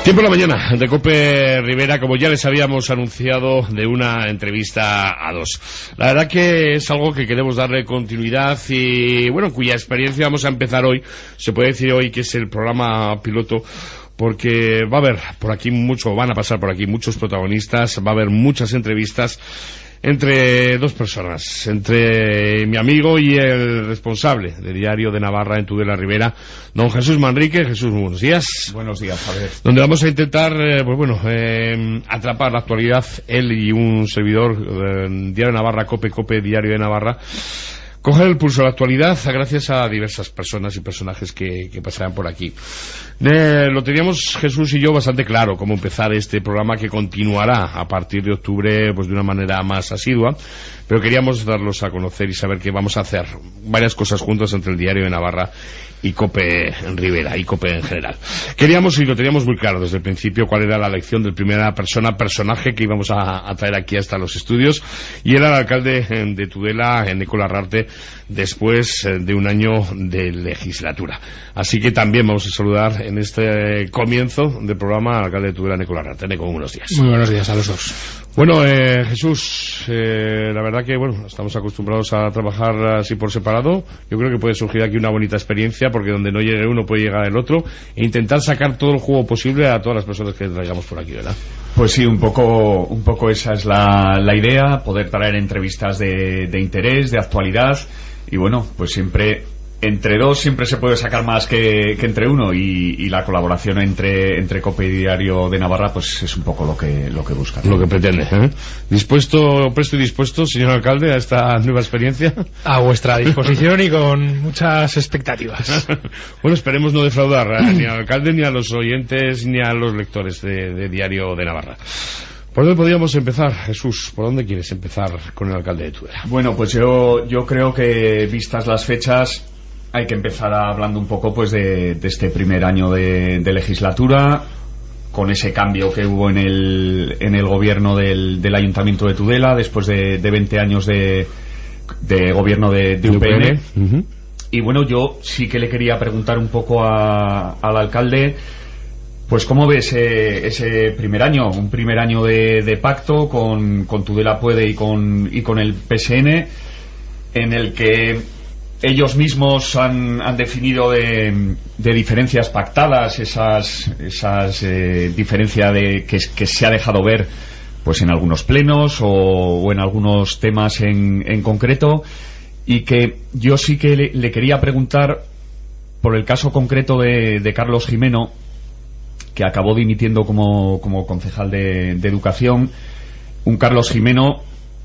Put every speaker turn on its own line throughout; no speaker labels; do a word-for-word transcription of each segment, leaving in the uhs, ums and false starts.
Tiempo en la mañana de COPE Rivera, como ya les habíamos anunciado, de una entrevista a dos. La verdad que es algo que queremos darle continuidad y, bueno, cuya experiencia vamos a empezar hoy. Se puede decir hoy que es el programa piloto, porque va a haber por aquí mucho, van a pasar por aquí muchos protagonistas, va a haber muchas entrevistas entre dos personas, entre mi amigo y el responsable de Diario de Navarra en Tudela Rivera, don Jesús Manrique. Jesús, buenos días.
Buenos días, Javier.
Donde vamos a intentar, eh, pues bueno, eh, atrapar la actualidad, él y un servidor, eh, Diario de Navarra, COPE, COPE, Diario de Navarra. Coger el pulso de la actualidad gracias a diversas personas y personajes que, que pasarán por aquí. Eh, lo teníamos Jesús y yo bastante claro cómo empezar este programa, que continuará a partir de octubre pues de una manera más asidua, pero queríamos darlos a conocer y saber que vamos a hacer varias cosas juntos entre el Diario de Navarra y COPE Rivera y COPE en general. Queríamos, y lo teníamos muy claro desde el principio, cuál era la elección del primera persona, personaje que íbamos a, a traer aquí hasta los estudios, y era el alcalde de Tudela, Eneko Larrarte, después de un año de legislatura. Así que también vamos a saludar en este comienzo del programa al alcalde de Tudela, Eneko Larrarte. Eneko, muy buenos días.
Muy buenos días a los dos.
Bueno, eh, Jesús, eh, la verdad que, bueno, estamos acostumbrados a trabajar así por separado. Yo creo que puede surgir aquí una bonita experiencia, porque donde no llegue uno puede llegar el otro, e intentar sacar todo el jugo posible a todas las personas que traigamos por aquí, ¿verdad?
Pues sí, un poco, un poco esa es la, la idea, poder traer entrevistas de, de interés, de actualidad, y bueno, pues siempre entre dos siempre se puede sacar más que, que entre uno, y, y la colaboración entre, entre COPE y Diario de Navarra pues es un poco lo que, lo que busca, ¿no?
Lo que pretende, ¿eh? ¿Dispuesto, presto y dispuesto, señor alcalde, a esta nueva experiencia?
A vuestra disposición y con muchas expectativas.
Bueno, esperemos no defraudar ¿eh? ni al alcalde, ni a los oyentes, ni a los lectores de, de Diario de Navarra. ¿Por dónde podríamos empezar, Jesús? ¿Por dónde quieres empezar con el alcalde de Tudela?
Bueno, pues yo, yo creo que, vistas las fechas, hay que empezar hablando un poco pues de, de este primer año de, de legislatura, con ese cambio que hubo en el, en el gobierno del, del Ayuntamiento de Tudela, después de, de veinte años de, de gobierno de, de U P N. Uh-huh. Y bueno, yo sí que le quería preguntar un poco a, al alcalde, pues cómo ve ese, ese primer año, un primer año de, de pacto con, con Tudela Puede y con, y con el P S N, en el que ellos mismos han, han definido de, de diferencias pactadas, esas, esas eh, diferencias de, que, que se ha dejado ver pues en algunos plenos o, o en algunos temas en, en concreto, y que yo sí que le, le quería preguntar por el caso concreto de, de Carlos Jimeno, que acabó dimitiendo como, como concejal de, de Educación. Un Carlos Jimeno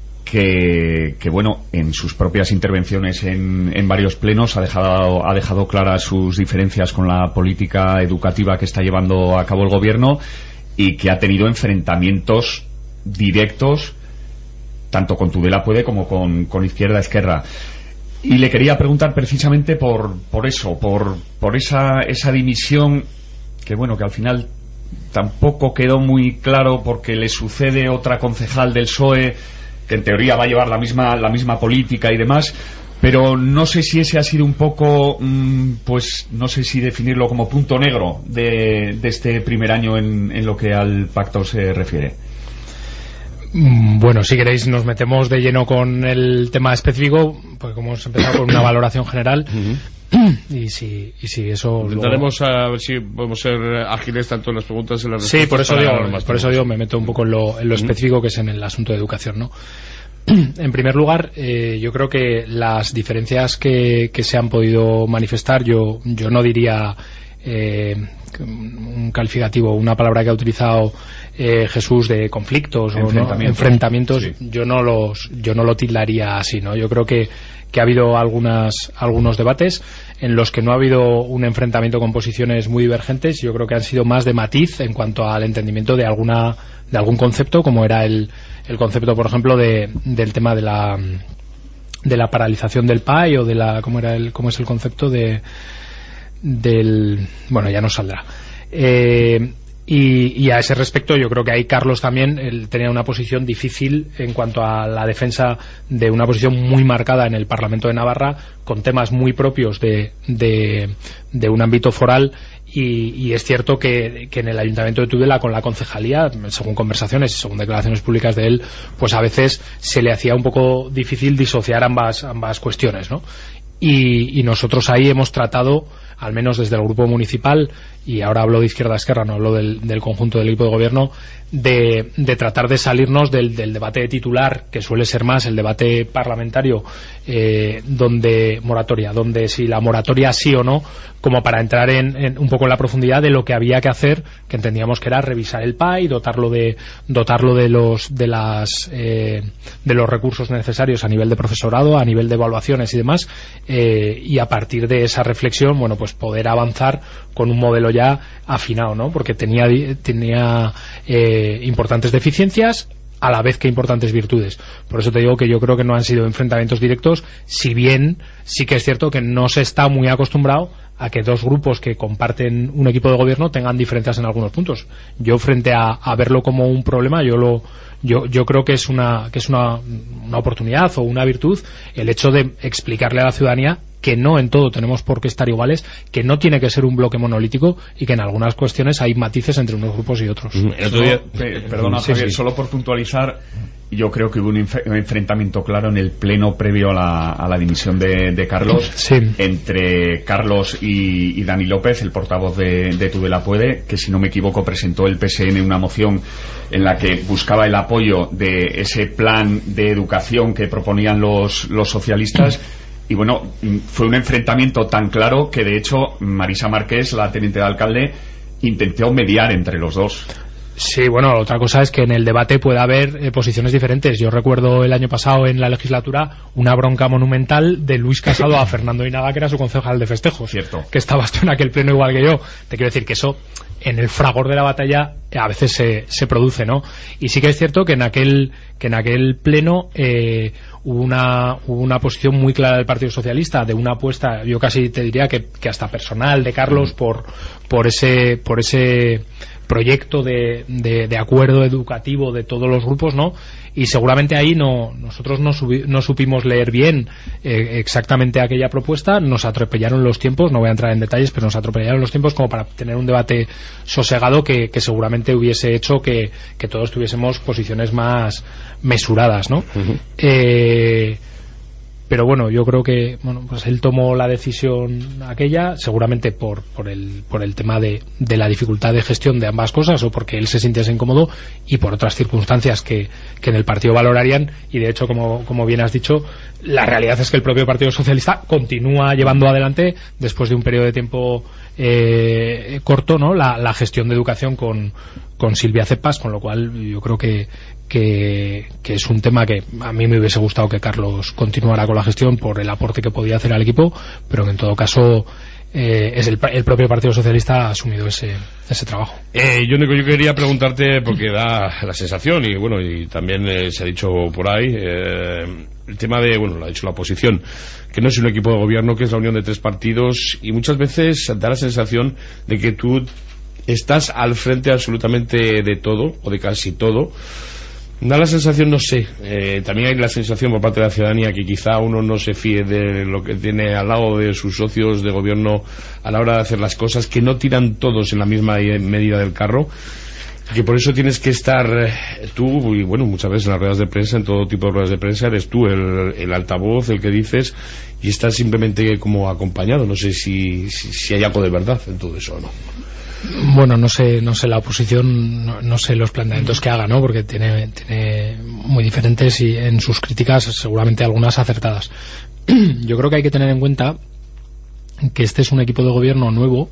que, que bueno, en sus propias intervenciones en, en varios plenos ha dejado, ha dejado claras sus diferencias con la política educativa que está llevando a cabo el gobierno, y que ha tenido enfrentamientos directos tanto con Tudela Puede como con, con Izquierda Esquerra. Y le quería preguntar precisamente por, por eso, por, por esa, esa dimisión, que bueno, que al final tampoco quedó muy claro, porque le sucede otra concejal del P S O E que en teoría va a llevar la misma, la misma política y demás, pero no sé si ese ha sido un poco, mmm, pues no sé si definirlo como punto negro de, de este primer año en, en lo que al pacto se refiere.
Bueno, si queréis nos metemos de lleno con el tema específico, porque como hemos empezado con una valoración general. Uh-huh. y si y si eso
intentaremos
luego...
a ver si podemos ser ágiles tanto en las preguntas y en las respuestas.
Sí, por eso digo,
más
por eso digo me meto un poco en lo, en lo específico, que es en el asunto de educación, ¿no? En primer lugar, eh, yo creo que las diferencias que, que se han podido manifestar, yo yo no diría eh, un calificativo, una palabra que ha utilizado eh, Jesús, de conflictos o ¿no? enfrentamientos, sí. yo no los yo no lo tildaría así, ¿no? Yo creo que que ha habido algunas algunos debates en los que no ha habido un enfrentamiento con posiciones muy divergentes. Yo creo que han sido más de matiz en cuanto al entendimiento de alguna de algún concepto, como era el el concepto, por ejemplo, de del tema de la de la paralización del P A I, o de la cómo era el cómo es el concepto de del bueno, ya nos saldrá. Eh, Y, y a ese respecto yo creo que ahí Carlos también él tenía una posición difícil en cuanto a la defensa de una posición muy marcada en el Parlamento de Navarra, con temas muy propios de, de, de un ámbito foral. Y, y es cierto que, que en el Ayuntamiento de Tudela, con la concejalía, según conversaciones y según declaraciones públicas de él, pues a veces se le hacía un poco difícil disociar ambas, ambas cuestiones, ¿no? Y, y nosotros ahí hemos tratado, al menos desde el grupo municipal, y ahora hablo de izquierda a esquerra, no hablo del, del conjunto del equipo de gobierno, de, de tratar de salirnos del, del debate de titular, que suele ser más el debate parlamentario, eh, donde moratoria, donde si la moratoria sí o no, como para entrar en, en un poco en la profundidad de lo que había que hacer, que entendíamos que era revisar el P A I, dotarlo de dotarlo de los de las eh, de los recursos necesarios a nivel de profesorado, a nivel de evaluaciones y demás, eh, y a partir de esa reflexión, bueno, pues poder avanzar con un modelo ya afinado, ¿no? Porque tenía tenía eh, importantes deficiencias, a la vez que importantes virtudes. Por eso te digo que yo creo que no han sido enfrentamientos directos, si bien sí que es cierto que no se está muy acostumbrado a que dos grupos que comparten un equipo de gobierno tengan diferencias en algunos puntos. Yo, frente a, a verlo como un problema, yo lo yo yo creo que es una que es una, una oportunidad o una virtud el hecho de explicarle a la ciudadanía que no en todo tenemos por qué estar iguales, que no tiene que ser un bloque monolítico y que en algunas cuestiones hay matices entre unos grupos y otros.
El otro día, perdona, sí, Javier, sí. Solo por puntualizar, yo creo que hubo un, inf- un enfrentamiento claro en el pleno previo a la, a la dimisión de, de Carlos,
sí.
entre Carlos y, y Dani López, el portavoz de, de Tudela Puede, que si no me equivoco presentó el P S N una moción en la que buscaba el apoyo de ese plan de educación que proponían los, los socialistas. Y bueno, fue un enfrentamiento tan claro que de hecho Marisa Márquez, la teniente de alcalde, intentó mediar entre los dos.
Sí, bueno, otra cosa es que en el debate puede haber eh, posiciones diferentes. Yo recuerdo el año pasado en la legislatura una bronca monumental de Luis Casado a Fernando Inaga, que era su concejal de festejos.
Cierto.
Que estabas tú en aquel pleno igual que yo. Te quiero decir que eso, en el fragor de la batalla, a veces se, se produce, ¿no? Y sí que es cierto que en aquel, que en aquel pleno eh, hubo una, hubo una posición muy clara del Partido Socialista, de una apuesta, yo casi te diría que, que hasta personal, de Carlos, por, por ese, por ese proyecto de, de, de acuerdo educativo de todos los grupos, ¿no? Y seguramente ahí no nosotros no, subi, no supimos leer bien eh, exactamente aquella propuesta, nos atropellaron los tiempos, no voy a entrar en detalles, pero nos atropellaron los tiempos como para tener un debate sosegado que, que seguramente hubiese hecho que, que todos tuviésemos posiciones más mesuradas, ¿no? Uh-huh. Eh... Pero bueno, yo creo que bueno, pues él tomó la decisión aquella, seguramente por por el por el tema de, de la dificultad de gestión de ambas cosas, o porque él se sintiese incómodo, y por otras circunstancias que, que en el partido valorarían. Y de hecho, como, como bien has dicho, la realidad es que el propio Partido Socialista continúa llevando adelante, después de un periodo de tiempo eh, corto, ¿no?, la, la gestión de educación con, con Silvia Cepas, con lo cual yo creo que Que, que es un tema que a mí me hubiese gustado que Carlos continuara con la gestión por el aporte que podía hacer al equipo, pero que en todo caso eh, es el, el propio Partido Socialista ha asumido ese, ese trabajo.
Eh, yo, Nico, yo quería preguntarte, porque da la sensación, y bueno, y también eh, se ha dicho por ahí, eh, el tema de, bueno, lo ha dicho la oposición, que no es un equipo de gobierno, que es la unión de tres partidos, y muchas veces da la sensación de que tú estás al frente absolutamente de todo, o de casi todo. Da la sensación, no sé, eh, también hay la sensación por parte de la ciudadanía que quizá uno no se fíe de lo que tiene al lado de sus socios de gobierno a la hora de hacer las cosas, que no tiran todos en la misma medida del carro, que por eso tienes que estar eh, tú, y bueno, muchas veces en las ruedas de prensa, en todo tipo de ruedas de prensa, eres tú el, el altavoz, el que dices, y estás simplemente como acompañado. No sé si, si, si hay algo de verdad en todo eso o no.
Bueno, no sé, no sé la oposición, no, no sé los planteamientos que haga, ¿no? Porque tiene, tiene muy diferentes, y en sus críticas seguramente algunas acertadas. Yo creo que hay que tener en cuenta que este es un equipo de gobierno nuevo,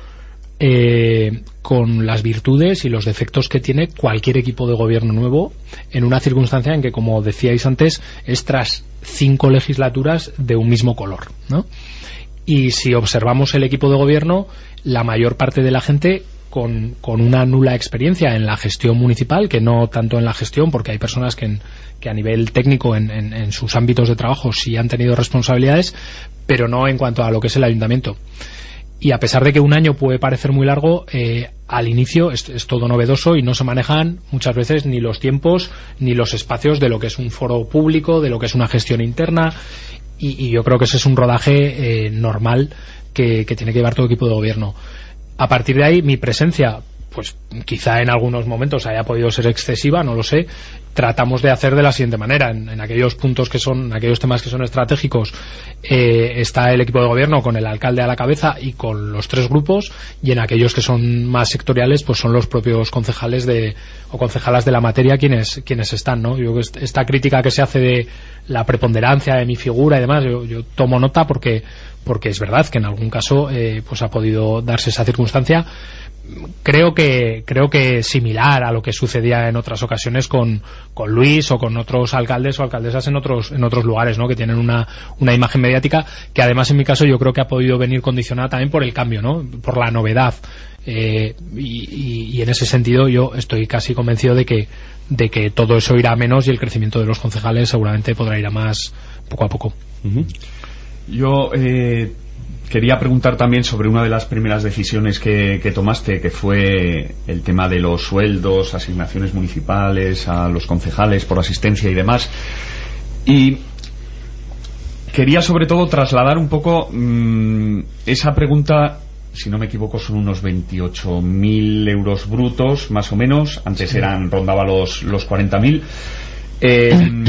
eh, con las virtudes y los defectos que tiene cualquier equipo de gobierno nuevo, en una circunstancia en que, como decíais antes, es tras cinco legislaturas de un mismo color, ¿no? Y si observamos el equipo de gobierno, la mayor parte de la gente con, con una nula experiencia en la gestión municipal, que no tanto en la gestión, porque hay personas que, en, que a nivel técnico en, en, en sus ámbitos de trabajo sí han tenido responsabilidades, pero no en cuanto a lo que es el ayuntamiento. Y a pesar de que un año puede parecer muy largo, eh, al inicio es, es todo novedoso y no se manejan muchas veces ni los tiempos ni los espacios de lo que es un foro público, de lo que es una gestión interna, y, y yo creo que ese es un rodaje eh, normal que, que tiene que llevar todo equipo de gobierno. A partir de ahí mi presencia, pues quizá en algunos momentos haya podido ser excesiva, no lo sé. Tratamos de hacer de la siguiente manera: en, en aquellos puntos que son, en aquellos temas que son estratégicos, eh, está el equipo de gobierno con el alcalde a la cabeza y con los tres grupos, y en aquellos que son más sectoriales, pues son los propios concejales de o concejalas de la materia quienes quienes están, ¿no? Yo esta crítica que se hace de la preponderancia de mi figura y demás, yo, yo tomo nota porque porque es verdad que en algún caso eh, pues ha podido darse esa circunstancia. Creo que creo que similar a lo que sucedía en otras ocasiones con, con Luis o con otros alcaldes o alcaldesas en otros en otros lugares, ¿no? Que tienen una, una imagen mediática que además en mi caso yo creo que ha podido venir condicionada también por el cambio, ¿no? Por la novedad, eh, y, y, y en ese sentido yo estoy casi convencido de que de que todo eso irá a menos y el crecimiento de los concejales seguramente podrá ir a más poco a poco.
Uh-huh. Yo eh... quería preguntar también sobre una de las primeras decisiones que, que tomaste, que fue el tema de los sueldos, asignaciones municipales a los concejales por asistencia y demás. Y quería sobre todo trasladar un poco mmm, esa pregunta. Si no me equivoco son unos veintiocho mil euros brutos más o menos, antes eran rondaba los, los cuarenta mil. eh,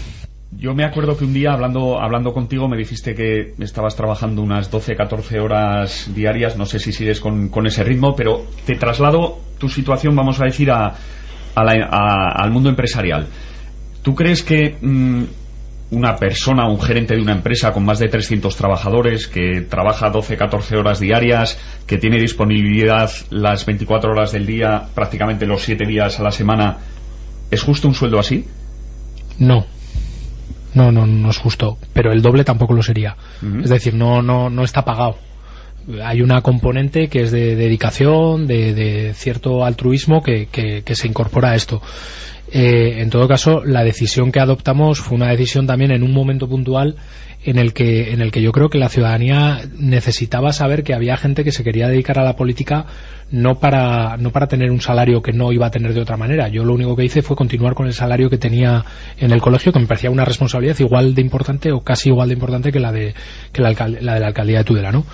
Yo me acuerdo que un día hablando hablando contigo me dijiste que estabas trabajando unas doce catorce horas diarias. No sé si sigues con, con ese ritmo, pero te traslado tu situación, vamos a decir, a, a la, a, al mundo empresarial. ¿Tú crees que mmm, una persona, un gerente de una empresa con más de trescientos trabajadores, que trabaja doce catorce horas diarias, que tiene disponibilidad las veinticuatro horas del día, prácticamente los siete días a la semana, es justo un sueldo así?
No. No, no, no es justo, pero el doble tampoco lo sería. Uh-huh. Es decir, no, no, no está pagado. Hay una componente que es de dedicación, de, de cierto altruismo que, que, que se incorpora a esto. Eh, en todo caso, la decisión que adoptamos fue una decisión también en un momento puntual en el que en el que yo creo que la ciudadanía necesitaba saber que había gente que se quería dedicar a la política no para no para tener un salario que no iba a tener de otra manera. Yo lo único que hice fue continuar con el salario que tenía en el colegio, que me parecía una responsabilidad igual de importante o casi igual de importante que la de que la, alcald- la de la alcaldía de Tudela, ¿no?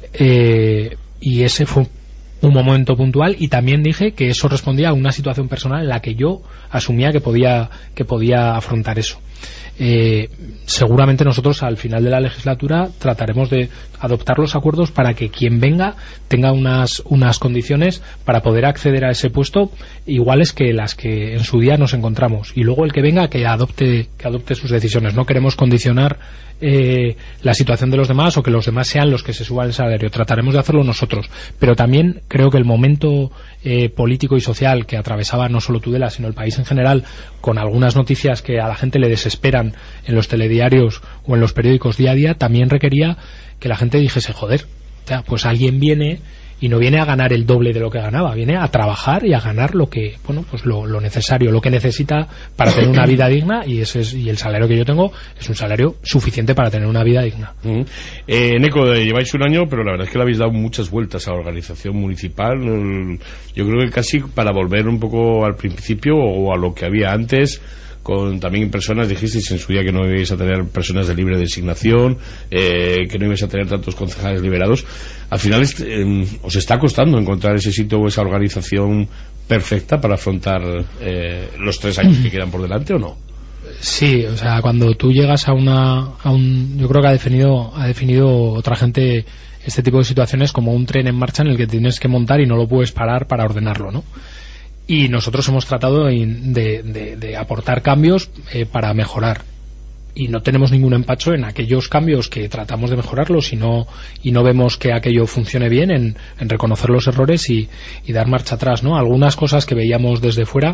Eh, y ese fue un momento puntual, y también dije que eso respondía a una situación personal en la que yo asumía que podía que podía afrontar eso. Eh, seguramente nosotros al final de la legislatura trataremos de adoptar los acuerdos para que quien venga tenga unas unas condiciones para poder acceder a ese puesto iguales que las que en su día nos encontramos, y luego el que venga que adopte que adopte sus decisiones. No queremos condicionar eh, la situación de los demás o que los demás sean los que se suban el salario. Trataremos de hacerlo nosotros, pero también creo que el momento eh, político y social que atravesaba no solo Tudela sino el país en general, con algunas noticias que a la gente le desesperan en los telediarios o en los periódicos día a día, también requería que la gente dijese, joder, pues alguien viene y no viene a ganar el doble de lo que ganaba, viene a trabajar y a ganar lo que, bueno, pues lo, lo necesario, lo que necesita para tener una vida digna, y ese es, y el salario que yo tengo es un salario suficiente para tener una vida digna.
Uh-huh. eh, Neco, eh, lleváis un año, pero la verdad es que le habéis dado muchas vueltas a la organización municipal. Yo creo que casi para volver un poco al principio o a lo que había antes, con también personas, dijisteis en su día que no ibais a tener personas de libre designación, eh, que no ibais a tener tantos concejales liberados. Al final eh, os está costando encontrar ese sitio o esa organización perfecta para afrontar eh, los tres años que quedan por delante, ¿o no?
Sí, o sea, cuando tú llegas a una a un yo creo que ha definido ha definido otra gente este tipo de situaciones como un tren en marcha en el que tienes que montar y no lo puedes parar para ordenarlo, ¿no? Y nosotros hemos tratado de, de, de aportar cambios eh, para mejorar, y no tenemos ningún empacho en aquellos cambios que tratamos de mejorarlos y no, y no vemos que aquello funcione bien, en, en reconocer los errores y, y dar marcha atrás, ¿no? Algunas cosas que veíamos desde fuera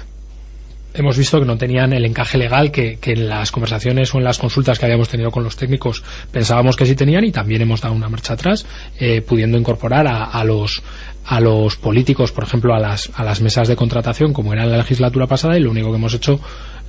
hemos visto que no tenían el encaje legal que, que en las conversaciones o en las consultas que habíamos tenido con los técnicos pensábamos que sí tenían, y también hemos dado una marcha atrás, eh, pudiendo incorporar a, a los a los políticos, por ejemplo, a las a las mesas de contratación como era en la legislatura pasada, y lo único que hemos hecho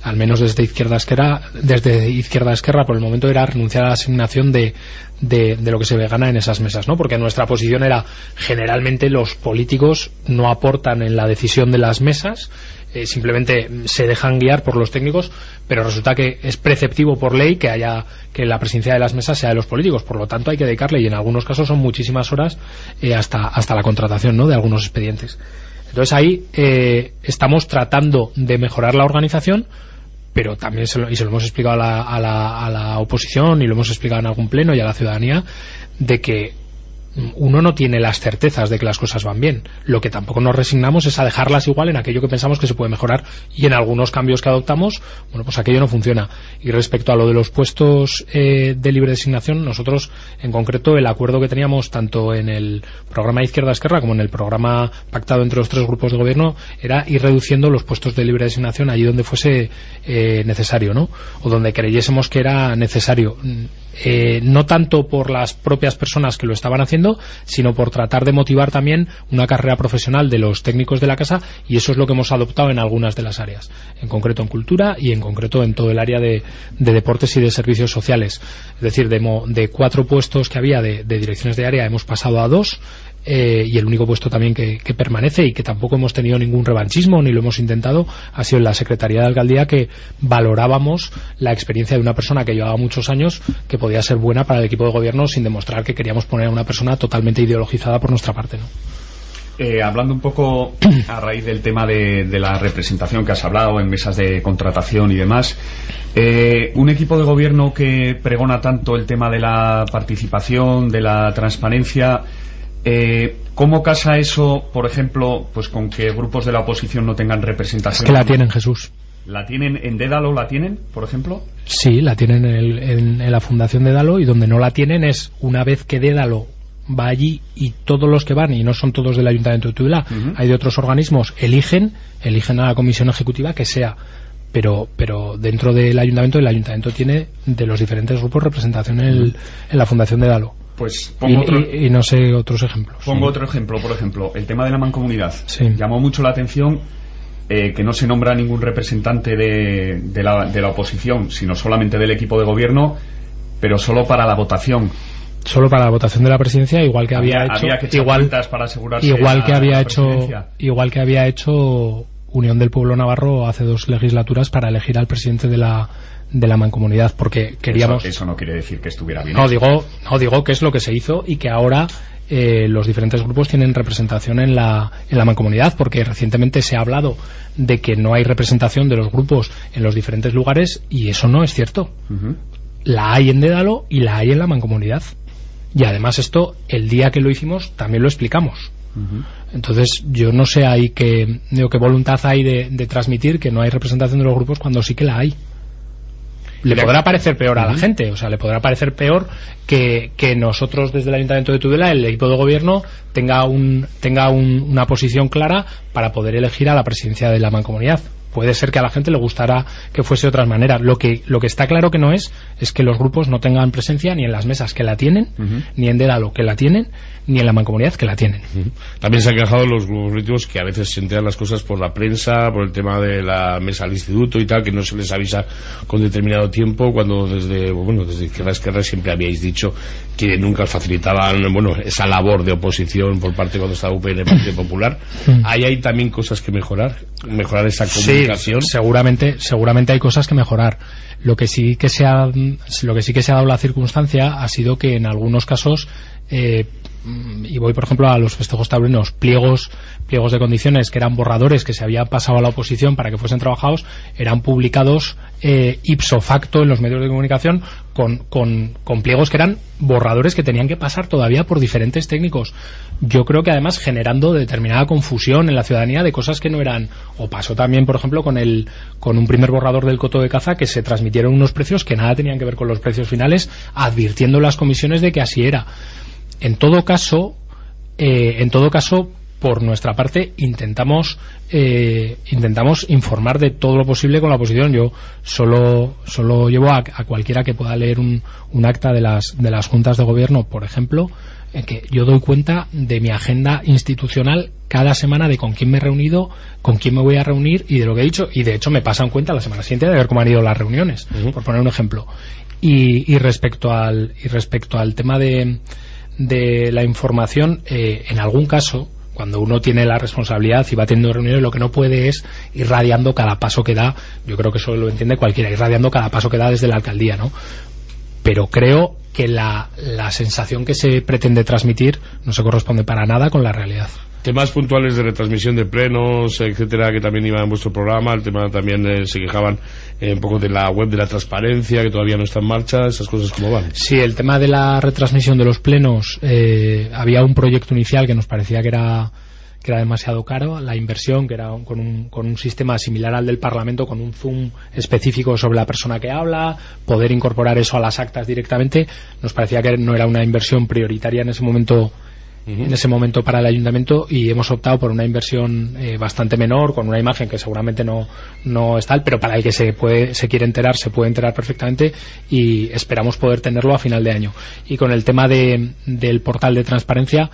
al menos desde Izquierda Esquerra, desde Izquierda Esquerra por el momento, era renunciar a la asignación de, de, de lo que se gana en esas mesas, ¿no? Porque nuestra posición era, generalmente los políticos no aportan en la decisión de las mesas, eh, simplemente se dejan guiar por los técnicos, pero resulta que es preceptivo por ley que haya que la presidencia de las mesas sea de los políticos, por lo tanto hay que dedicarle, y en algunos casos son muchísimas horas, eh, hasta, hasta la contratación, ¿no?, de algunos expedientes. Entonces ahí eh, estamos tratando de mejorar la organización, pero también se lo, y se lo hemos explicado a la, a, la, a la oposición, y lo hemos explicado en algún pleno y a la ciudadanía, de que uno no tiene las certezas de que las cosas van bien. Lo que tampoco nos resignamos es a dejarlas igual en aquello que pensamos que se puede mejorar, y en algunos cambios que adoptamos, bueno, pues aquello no funciona. Y respecto a lo de los puestos eh, de libre designación, nosotros en concreto el acuerdo que teníamos tanto en el programa de Izquierda Esquerra como en el programa pactado entre los tres grupos de gobierno era ir reduciendo los puestos de libre designación allí donde fuese eh, necesario, ¿no?, o donde creyésemos que era necesario. Eh, no tanto por las propias personas que lo estaban haciendo, sino por tratar de motivar también una carrera profesional de los técnicos de la casa, y eso es lo que hemos adoptado en algunas de las áreas, en concreto en cultura y en concreto en todo el área de, de deportes y de servicios sociales. Es decir, de, mo, de cuatro puestos que había de, de direcciones de área hemos pasado a dos. Eh, y el único puesto también que, que permanece, y que tampoco hemos tenido ningún revanchismo ni lo hemos intentado, ha sido en la Secretaría de Alcaldía, que valorábamos la experiencia de una persona que llevaba muchos años, que podía ser buena para el equipo de gobierno, sin demostrar que queríamos poner a una persona totalmente ideologizada por nuestra parte, ¿no?
Eh, hablando un poco a raíz del tema de, de la representación que has hablado en mesas de contratación y demás, eh, un equipo de gobierno que pregona tanto el tema de la participación, de la transparencia, Eh, ¿cómo casa eso, por ejemplo, pues con que grupos de la oposición no tengan representación?
Es que la tienen, Jesús.
¿La tienen en Dédalo? ¿La tienen, por ejemplo?
Sí, la tienen en, el, en, en la Fundación Dédalo, y donde no la tienen es una vez que Dédalo va allí, y todos los que van, y no son todos del Ayuntamiento de Tudela, uh-huh. hay de otros organismos, eligen eligen a la comisión ejecutiva que sea, pero pero dentro del Ayuntamiento, el Ayuntamiento tiene de los diferentes grupos representación en, el, en la Fundación Dédalo.
Pues pongo
y,
otro,
y, y no sé otros ejemplos.
Pongo sí. otro ejemplo, por ejemplo, el tema de la mancomunidad.
Sí.
Llamó mucho la atención eh, que no se nombra ningún representante de, de, la, de la oposición, sino solamente del equipo de gobierno, pero solo para la votación.
Solo para la votación de la presidencia, igual que había,
había
hecho
había que
igual
para asegurarse
igual
la,
que había
la
hecho igual que había hecho Unión del Pueblo Navarro hace dos legislaturas para elegir al presidente de la de la mancomunidad, porque queríamos...
Eso, eso no quiere decir que estuviera bien.
No digo, no digo que es lo que se hizo, y que ahora eh, los diferentes grupos tienen representación en la, en la mancomunidad, porque recientemente se ha hablado de que no hay representación de los grupos en los diferentes lugares, y eso no es cierto. Uh-huh. La hay en Dédalo y la hay en la mancomunidad, y además esto, el día que lo hicimos, también lo explicamos. Uh-huh. Entonces yo no sé ahí qué, digo, qué voluntad hay de, de transmitir que no hay representación de los grupos cuando sí que la hay. Le podrá parecer peor a la gente, o sea, le podrá parecer peor que, que nosotros desde el Ayuntamiento de Tudela, el equipo de gobierno, tenga un tenga un, una posición clara para poder elegir a la presidencia de la mancomunidad. Puede ser que a la gente le gustara que fuese de otra manera. Lo que lo que está claro que no es es que los grupos no tengan presencia ni en las mesas que la tienen, uh-huh. ni en Dédalo que la tienen, ni en la mancomunidad que la tienen.
Uh-huh. También se han quejado los grupos políticos que a veces se enteran las cosas por la prensa, por el tema de la mesa del instituto y tal, que no se les avisa con determinado tiempo, cuando desde bueno desde Izquierda Esquerra siempre habíais dicho que nunca facilitaban bueno esa labor de oposición por parte cuando estaba U P N, Partido Popular. Uh-huh. Ahí hay también cosas que mejorar, mejorar esa comunicación. Sí,
seguramente seguramente hay cosas que mejorar. Lo que sí que se ha lo que sí que se ha dado la circunstancia ha sido que en algunos casos eh, y voy por ejemplo a los festejos taurinos, pliegos pliegos de condiciones que eran borradores que se habían pasado a la oposición para que fuesen trabajados, eran publicados eh, ipso facto en los medios de comunicación con, con, con pliegos que eran borradores que tenían que pasar todavía por diferentes técnicos. Yo creo que además generando determinada confusión en la ciudadanía de cosas que no eran, o pasó también por ejemplo con el con un primer borrador del coto de caza que se transmitieron unos precios que nada tenían que ver con los precios finales, advirtiendo las comisiones de que así era. En todo caso, eh, en todo caso por nuestra parte intentamos eh, intentamos informar de todo lo posible con la oposición. Yo solo solo llevo a, a cualquiera que pueda leer un, un acta de las de las juntas de gobierno, por ejemplo, en que yo doy cuenta de mi agenda institucional cada semana, de con quién me he reunido, con quién me voy a reunir y de lo que he dicho, y de hecho me pasan cuenta la semana siguiente de ver cómo han ido las reuniones, uh-huh. por poner un ejemplo. Y, y respecto al y respecto al tema de, de la información, eh, en algún caso, cuando uno tiene la responsabilidad y va teniendo reuniones, lo que no puede es ir radiando cada paso que da. Yo creo que eso lo entiende cualquiera, ir radiando cada paso que da desde la alcaldía, ¿no? Pero creo que la, la sensación que se pretende transmitir no se corresponde para nada con la realidad.
Temas puntuales de retransmisión de plenos, etcétera, que también iban en vuestro programa. El tema también eh, se quejaban eh, un poco de la web de la transparencia, que todavía no está en marcha. ¿Esas cosas cómo van?
Sí, el tema de la retransmisión de los plenos, eh, había un proyecto inicial que nos parecía que era que era demasiado caro, la inversión, que era con un, con un sistema similar al del Parlamento, con un zoom específico sobre la persona que habla, poder incorporar eso a las actas directamente. Nos parecía que no era una inversión prioritaria en ese momento Uh-huh. en ese momento para el ayuntamiento, y hemos optado por una inversión eh, bastante menor, con una imagen que seguramente no, no es tal, pero para el que se puede se quiere enterar se puede enterar perfectamente, y esperamos poder tenerlo a final de año. Y con el tema de, del portal de transparencia,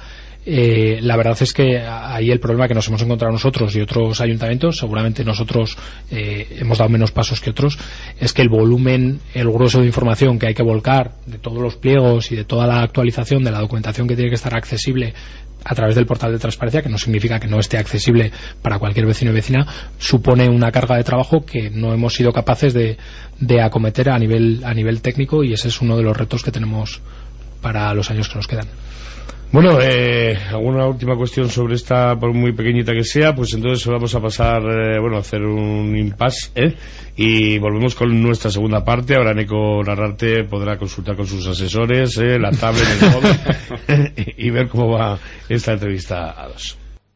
Eh, la verdad es que ahí el problema que nos hemos encontrado nosotros y otros ayuntamientos, seguramente nosotros eh, hemos dado menos pasos que otros, es que el volumen, el grueso de información que hay que volcar de todos los pliegos y de toda la actualización de la documentación que tiene que estar accesible a través del portal de transparencia, que no significa que no esté accesible para cualquier vecino y vecina, supone una carga de trabajo que no hemos sido capaces de, de acometer a nivel, a nivel técnico, y ese es uno de los retos que tenemos para los años que nos quedan.
Bueno, eh, alguna última cuestión sobre esta, por muy pequeñita que sea, pues entonces vamos a pasar, eh, bueno, a hacer un impasse, ¿eh? Y volvemos con nuestra segunda parte. Ahora Neko Larrarte podrá consultar con sus asesores, ¿eh? La tablet, el móvil, y ver cómo va esta entrevista a dos.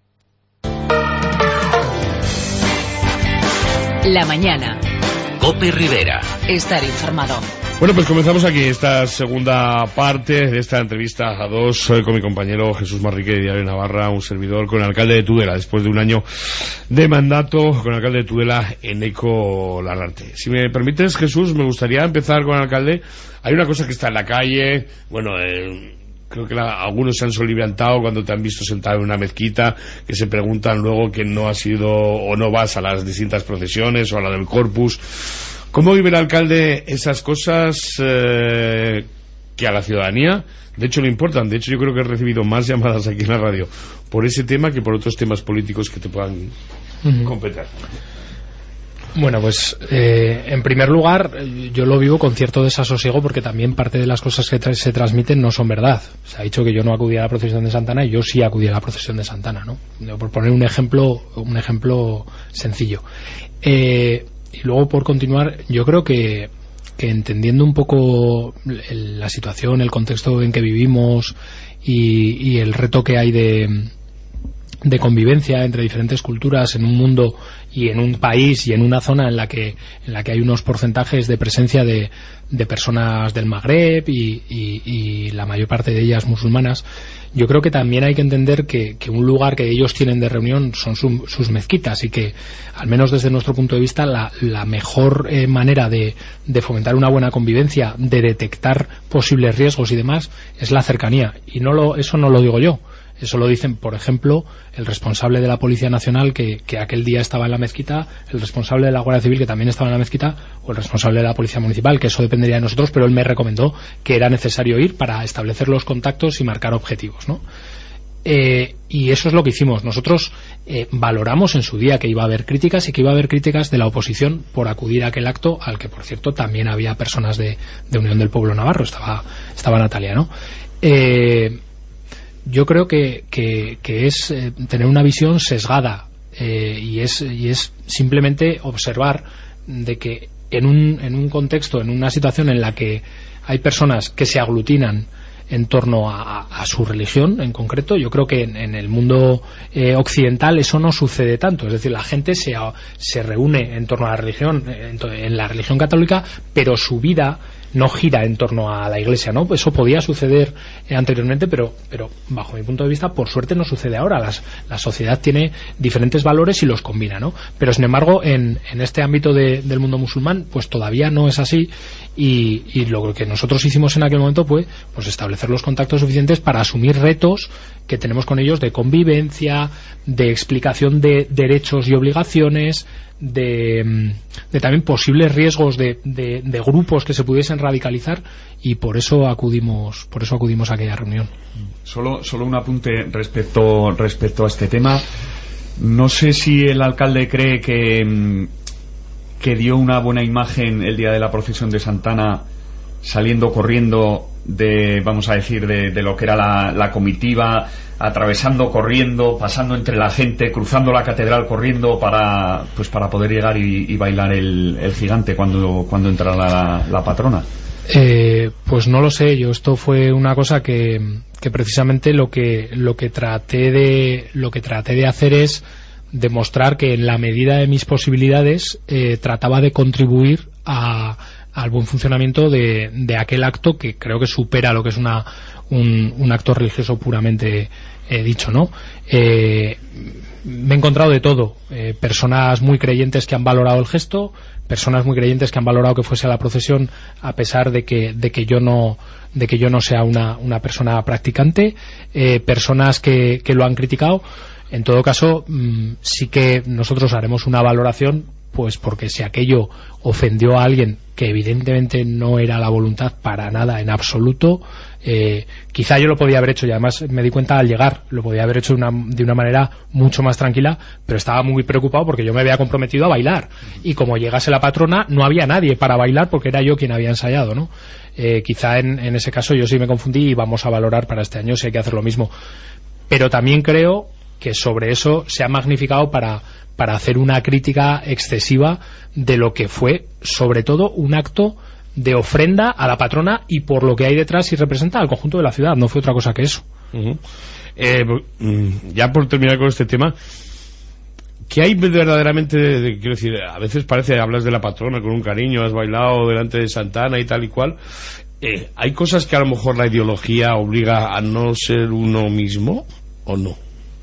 La mañana.
Cope Rivera.
Estar informado.
Bueno, pues comenzamos aquí esta segunda parte de esta entrevista a dos eh, con mi compañero Jesús Marrique de Diario de Navarra, un servidor, con el alcalde de Tudela, después de un año de mandato, con el alcalde de Tudela, Eneko Larrarte. Si me permites, Jesús, me gustaría empezar con el alcalde. Hay una cosa que está en la calle, bueno, eh, creo que la, algunos se han soliviantado cuando te han visto sentado en una mezquita, que se preguntan luego que no has ido o no vas a las distintas procesiones o a la del Corpus. ¿Cómo vive el alcalde esas cosas eh, que a la ciudadanía, de hecho, le importan? De hecho, yo creo que he recibido más llamadas aquí en la radio por ese tema que por otros temas políticos que te puedan uh-huh. competir.
Bueno, pues eh, en primer lugar, yo lo vivo con cierto desasosiego, porque también parte de las cosas que tra- se transmiten no son verdad. Se ha dicho que yo no acudí a la procesión de Santana, y yo sí acudí a la procesión de Santana, ¿no? Por poner un ejemplo, un ejemplo sencillo. Eh, Y luego, por continuar, yo creo que, que entendiendo un poco el, la situación, el contexto en que vivimos y, y el reto que hay de, de convivencia entre diferentes culturas en un mundo y en un país y en una zona en la que, en la que hay unos porcentajes de presencia de, de personas del Magreb y, y, y la mayor parte de ellas musulmanas, yo creo que también hay que entender que, que un lugar que ellos tienen de reunión son su, sus mezquitas, y que, al menos desde nuestro punto de vista, la, la mejor eh, manera de, de fomentar una buena convivencia, de detectar posibles riesgos y demás, es la cercanía. Y no lo, eso no lo digo yo. Eso lo dicen, por ejemplo, el responsable de la Policía Nacional, que, que aquel día estaba en la mezquita, el responsable de la Guardia Civil, que también estaba en la mezquita, o el responsable de la Policía Municipal, que eso dependería de nosotros, pero él me recomendó que era necesario ir para establecer los contactos y marcar objetivos, ¿no? Eh, y eso es lo que hicimos. Nosotros eh, valoramos en su día que iba a haber críticas, y que iba a haber críticas de la oposición por acudir a aquel acto, al que, por cierto, también había personas de, de Unión del Pueblo Navarro. Estaba, estaba Natalia, ¿no? Eh... Yo creo que, que, que es eh, tener una visión sesgada, eh, y es y es simplemente observar de que en un, en un contexto, en una situación en la que hay personas que se aglutinan en torno a, a su religión en concreto, yo creo que en, en el mundo eh, occidental eso no sucede tanto. Es decir, la gente se, se reúne en torno a la religión, en, en la religión católica, pero su vida no gira en torno a la Iglesia, ¿no? Eso podía suceder eh, anteriormente, pero pero bajo mi punto de vista, por suerte no sucede ahora. Las, la sociedad tiene diferentes valores y los combina, ¿no? Pero sin embargo, en, en este ámbito de, del mundo musulmán, pues todavía no es así, y, y lo que nosotros hicimos en aquel momento fue pues establecer los contactos suficientes para asumir retos que tenemos con ellos de convivencia, de explicación de derechos y obligaciones, de, de también posibles riesgos de, de, de grupos que se pudiesen radicalizar, y por eso acudimos por eso acudimos a aquella reunión.
Solo, solo un apunte respecto, respecto a este tema. No sé si el alcalde cree que, que dio una buena imagen el día de la procesión de Santana, saliendo corriendo de, vamos a decir, de, de lo que era la, la comitiva, atravesando, corriendo, pasando entre la gente, cruzando la catedral corriendo para, pues para poder llegar y, y bailar el, el gigante cuando, cuando entrara la, la patrona.
Eh, pues no lo sé, yo esto fue una cosa que, que precisamente lo que lo que traté de lo que traté de hacer es demostrar que en la medida de mis posibilidades eh, trataba de contribuir a al buen funcionamiento de, de aquel acto que creo que supera lo que es una un, un acto religioso puramente eh, dicho, ¿no? Eh, me he encontrado de todo, eh, personas muy creyentes que han valorado el gesto, personas muy creyentes que han valorado que fuese a la procesión a pesar de que de que yo no de que yo no sea una, una persona practicante, eh, personas que, que lo han criticado. En todo caso, mmm, sí que nosotros haremos una valoración, pues porque si aquello ofendió a alguien que evidentemente no era la voluntad para nada en absoluto, eh, quizá yo lo podía haber hecho, y además me di cuenta al llegar, lo podía haber hecho de una, de una manera mucho más tranquila, pero estaba muy preocupado porque yo me había comprometido a bailar, y como llegase la patrona no había nadie para bailar porque era yo quien había ensayado, ¿no? Eh, quizá en, en ese caso yo sí me confundí, y vamos a valorar para este año si hay que hacer lo mismo, pero también creo que sobre eso se ha magnificado para para hacer una crítica excesiva de lo que fue sobre todo un acto de ofrenda a la patrona y por lo que hay detrás y representa al conjunto de la ciudad, no fue otra cosa que eso.
Uh-huh. eh, ya por terminar con este tema, ¿qué hay verdaderamente de, de, quiero decir, a veces parece, hablas de la patrona con un cariño, has bailado delante de Santana y tal y cual, eh, ¿hay cosas que a lo mejor la ideología obliga a no ser uno mismo o no?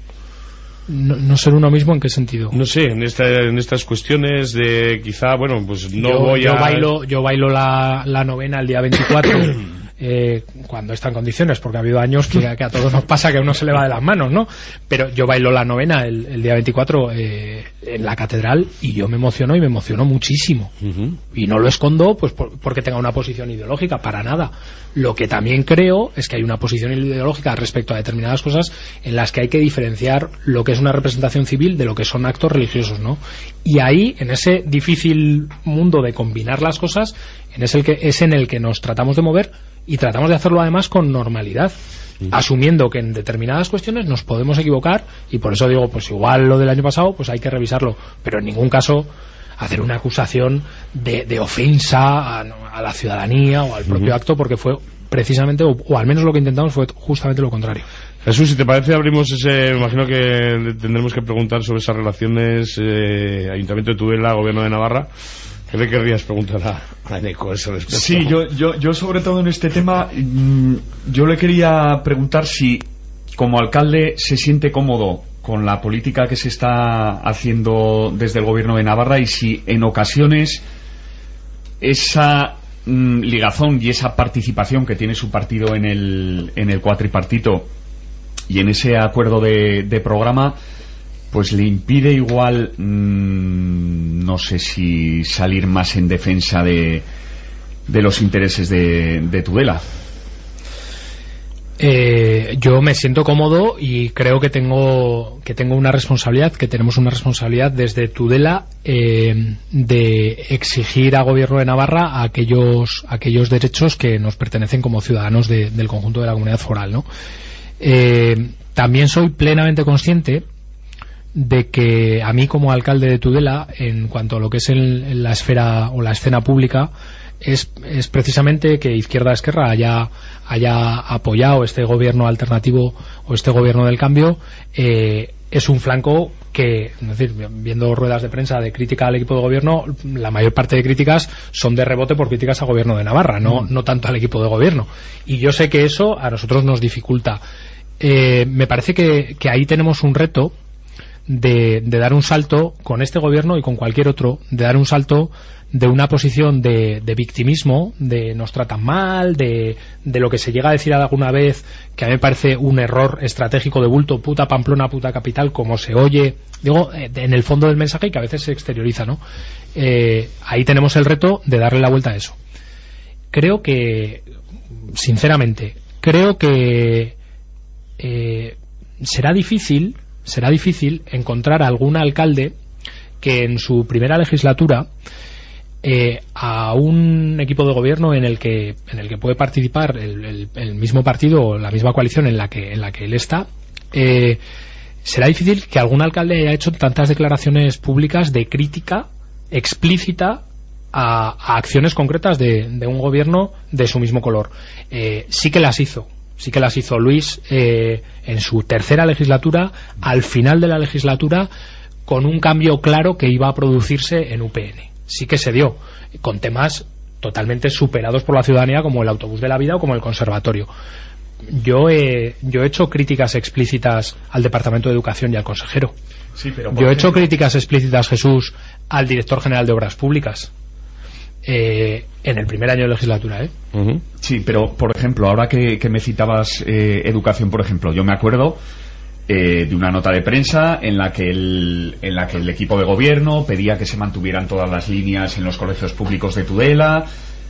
No, no ser uno mismo, ¿en qué sentido?
No sé, en esta, en estas cuestiones de quizá, bueno, pues no
yo,
voy
yo
a...
Bailo, yo bailo la, la novena el día veinticuatro eh, cuando está en condiciones, porque ha habido años que, que a todos nos pasa que a uno se le va de las manos, ¿no? Pero yo bailo la novena el, el día veinticuatro eh, en la catedral, y yo me emociono y me emociono muchísimo. Uh-huh. Y no lo escondo pues por, porque tenga una posición ideológica, para nada. Lo que también creo es que hay una posición ideológica respecto a determinadas cosas en las que hay que diferenciar lo que es una representación civil de lo que son actos religiosos, ¿no? Y ahí, en ese difícil mundo de combinar las cosas, en ese el que, es en el que nos tratamos de mover, y tratamos de hacerlo además con normalidad, sí, asumiendo que en determinadas cuestiones nos podemos equivocar, y por eso digo, pues igual lo del año pasado pues hay que revisarlo, pero en ningún caso hacer una acusación de, de ofensa a, a la ciudadanía o al propio uh-huh. acto, porque fue precisamente, o, o al menos lo que intentamos fue justamente lo contrario.
Jesús, si te parece, abrimos ese, me imagino que tendremos que preguntar sobre esas relaciones eh, Ayuntamiento de Tudela, Gobierno de Navarra. ¿Qué le querrías preguntar a, a Eneco eso respecto?
Sí, yo, yo, yo sobre todo en este tema, mmm, yo le quería preguntar si como alcalde se siente cómodo con la política que se está haciendo desde el Gobierno de Navarra, y si en ocasiones esa mmm, ligazón y esa participación que tiene su partido en el, en el cuatripartito y en ese acuerdo de, de programa, pues le impide igual, mmm, no sé si salir más en defensa de, de los intereses de, de Tudela.
Eh, yo me siento cómodo y creo que tengo que tengo una responsabilidad, que tenemos una responsabilidad desde Tudela eh, de exigir al Gobierno de Navarra aquellos aquellos derechos que nos pertenecen como ciudadanos de, del conjunto de la comunidad foral, ¿no? Eh, también soy plenamente consciente de que a mí como alcalde de Tudela, en cuanto a lo que es el, en la esfera o la escena pública, es, es precisamente que Izquierda Esquerra haya, haya apoyado este gobierno alternativo o este gobierno del cambio, eh, es un flanco que, es decir, viendo ruedas de prensa de crítica al equipo de gobierno, la mayor parte de críticas son de rebote por críticas al gobierno de Navarra, no, no tanto al equipo de gobierno. Y yo sé que eso a nosotros nos dificulta. Eh, me parece que, que ahí tenemos un reto de, de dar un salto con este gobierno y con cualquier otro, de dar un salto de una posición de, de victimismo, de nos tratan mal, de, de lo que se llega a decir alguna vez, que a mí me parece un error estratégico de bulto, puta Pamplona, puta capital, como se oye, digo, en el fondo del mensaje y que a veces se exterioriza, ¿no? Eh, ahí tenemos el reto de darle la vuelta a eso. Creo que, sinceramente, creo que eh, será difícil, será difícil encontrar algún alcalde que en su primera legislatura Eh, a un equipo de gobierno en el que en el que puede participar el, el, el mismo partido o la misma coalición en la que en la que él está, eh, será difícil que algún alcalde haya hecho tantas declaraciones públicas de crítica explícita a, a acciones concretas de, de un gobierno de su mismo color. Eh, sí que las hizo sí que las hizo Luis eh, en su tercera legislatura, al final de la legislatura, con un cambio claro que iba a producirse en U P N. Sí que se dio, con temas totalmente superados por la ciudadanía, como el autobús de la vida o como el conservatorio. Yo he, yo he hecho críticas explícitas al Departamento de Educación y al consejero.
Sí, pero
yo he hecho críticas explícitas, Jesús, al director general de Obras Públicas eh, en el primer año de legislatura, ¿eh?
Uh-huh. Sí, pero por ejemplo, ahora que, que me citabas eh, educación, por ejemplo, yo me acuerdo Eh, de una nota de prensa en la que el en la que el equipo de gobierno pedía que se mantuvieran todas las líneas en los colegios públicos de Tudela.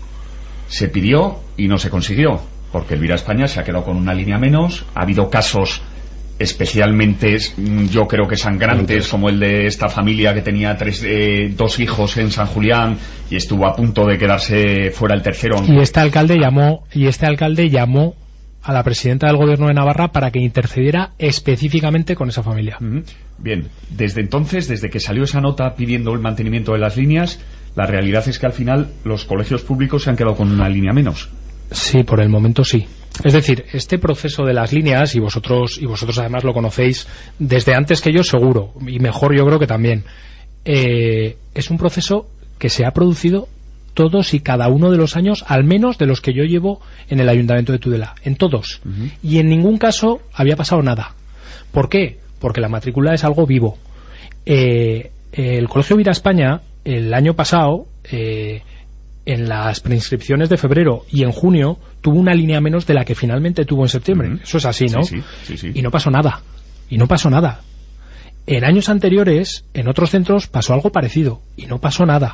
Se pidió y no se consiguió, porque Elvira España se ha quedado con una línea menos. Ha habido casos especialmente, yo creo que sangrantes, como el de esta familia que tenía tres, eh, dos hijos en San Julián y estuvo a punto de quedarse fuera el tercero.
Y este alcalde llamó y este alcalde llamó a la presidenta del gobierno de Navarra para que intercediera específicamente con esa familia.
Mm-hmm. Bien, desde entonces, desde que salió esa nota pidiendo el mantenimiento de las líneas, la realidad es que al final los colegios públicos se han quedado con una línea menos.
Sí, por el momento sí. Es decir, este proceso de las líneas, y vosotros y vosotros además lo conocéis desde antes que yo, seguro, y mejor yo creo que también, eh, es un proceso que se ha producido todos y cada uno de los años, al menos de los que yo llevo en el Ayuntamiento de Tudela, en todos. Uh-huh. Y en ningún caso había pasado nada. ¿Por qué? Porque la matrícula es algo vivo. Eh, el Colegio Elvira España, el año pasado, eh, en las preinscripciones de febrero y en junio, tuvo una línea menos de la que finalmente tuvo en septiembre. Uh-huh. Eso es así, ¿no?
Sí, sí, sí, sí.
Y no pasó nada. Y no pasó nada. En años anteriores, en otros centros, pasó algo parecido. Y no pasó nada.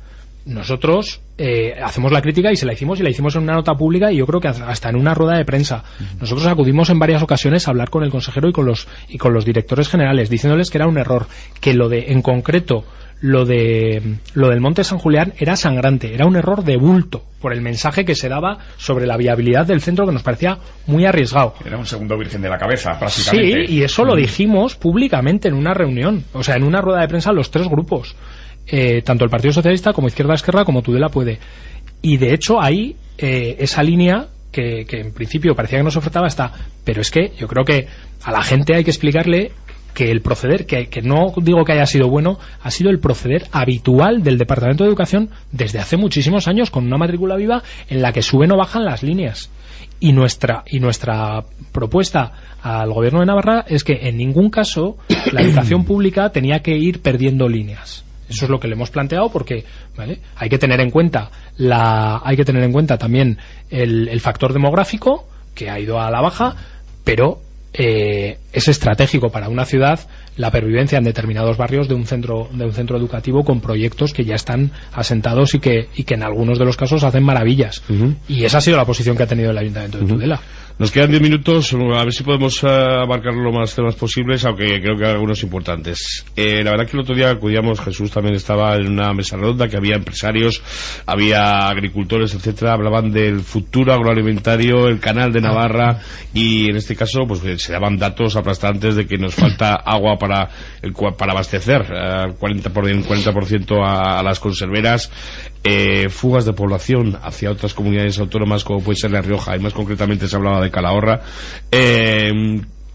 Nosotros eh, hacemos la crítica y se la hicimos y la hicimos en una nota pública y yo creo que hasta en una rueda de prensa. Uh-huh. Nosotros acudimos en varias ocasiones a hablar con el consejero y con los y con los directores generales, diciéndoles que era un error, que lo de en concreto lo de lo del Monte San Julián era sangrante, era un error de bulto por el mensaje que se daba sobre la viabilidad del centro, que nos parecía muy arriesgado.
Era un segundo virgen de la cabeza, prácticamente.
Sí, y eso lo dijimos públicamente en una reunión, o sea, en una rueda de prensa los tres grupos. Eh, tanto el Partido Socialista como Izquierda Esquerra como Tudela Puede, y de hecho ahí eh, esa línea que, que en principio parecía que no se ofertaba está, pero es que yo creo que a la gente hay que explicarle que el proceder, que, que no digo que haya sido bueno, ha sido el proceder habitual del Departamento de Educación desde hace muchísimos años, con una matrícula viva en la que suben o bajan las líneas. Y nuestra y nuestra propuesta al Gobierno de Navarra es que en ningún caso la educación pública tenía que ir perdiendo líneas. Eso es lo que le hemos planteado, porque ¿vale? hay que tener en cuenta la hay que tener en cuenta también el, el factor demográfico, que ha ido a la baja, pero eh, es estratégico para una ciudad la pervivencia en determinados barrios de un centro de un centro educativo con proyectos que ya están asentados y que y que en algunos de los casos hacen maravillas. Uh-huh. Y esa ha sido la posición que ha tenido el Ayuntamiento de uh-huh. Tudela.
Nos quedan diez minutos, a ver si podemos uh, abarcar lo más temas posibles, aunque creo que hay algunos importantes. Eh, la verdad que el otro día acudíamos, Jesús también estaba en una mesa redonda, que había empresarios, había agricultores, etcétera, hablaban del futuro agroalimentario, el canal de Navarra, y en este caso pues se daban datos aplastantes de que nos falta agua para el, para abastecer al uh, cuarenta por ciento, cuarenta por ciento a, a las conserveras, eh, fugas de población hacia otras comunidades autónomas como puede ser La Rioja, y más concretamente se hablaba de Calahorra. Eh,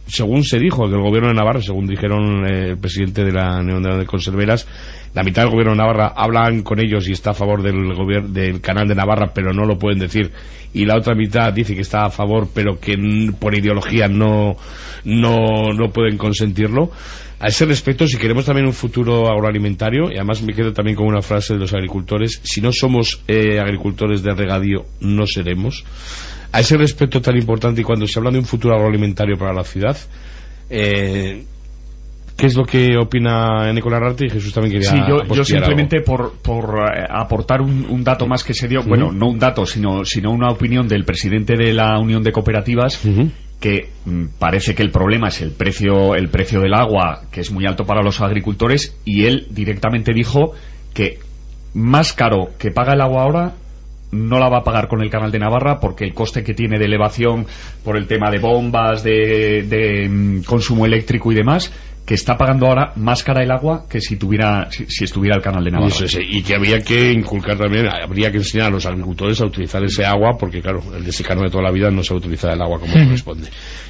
según se dijo, que el gobierno de Navarra, según dijeron eh, el presidente de la Unión de Conserveras, la mitad del gobierno de Navarra hablan con ellos y está a favor del gobierno del canal de Navarra, pero no lo pueden decir, y la otra mitad dice que está a favor, pero que por ideología no, no, no pueden consentirlo. A ese respecto, si queremos también un futuro agroalimentario, y además me quedo también con una frase de los agricultores, si no somos eh, agricultores de regadío, no seremos. A ese respecto tan importante, y cuando se habla de un futuro agroalimentario para la ciudad, eh, ¿qué es lo que opina Eneko Larralte? Y Jesús también quería
Sí, yo, yo simplemente
algo.
por, por uh, aportar un, un dato más que se dio, uh-huh. bueno, no un dato, sino, sino una opinión del presidente de la Unión de Cooperativas, uh-huh. que mm, parece que el problema es el precio, el precio del agua, que es muy alto para los agricultores, y él directamente dijo que más caro que paga el agua ahora no la va a pagar con el canal de Navarra, porque el coste que tiene de elevación por el tema de bombas, de, de mm, consumo eléctrico y demás, que está pagando ahora más cara el agua que si tuviera si, si estuviera el canal de Navarra.
Y, eso, y que habría que inculcar también, habría que enseñar a los agricultores a utilizar ese agua, porque claro, el de secano de toda la vida no se utiliza el agua como
uh-huh.
corresponde.